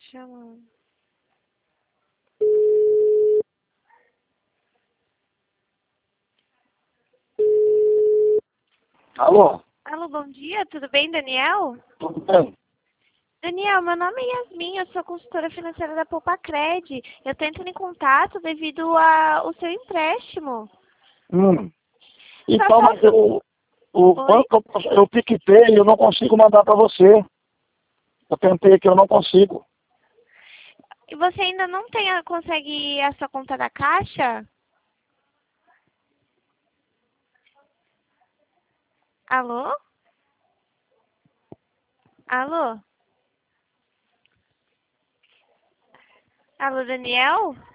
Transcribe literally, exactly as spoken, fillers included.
chamando. Alô? Alô, bom dia, tudo bem, Daniel? Tudo bem? Daniel, meu nome é Yasmin, eu sou consultora financeira da Poupacred. Eu tô entrando em contato devido ao seu empréstimo. Hum. Só Então, mas falta... eu, o Oi? banco eu, eu piquetei e eu não consigo mandar para você. Eu tentei aqui, eu não consigo. E você ainda não tem a, consegue a sua conta da Caixa? Alô? Alô? Alô, Daniel?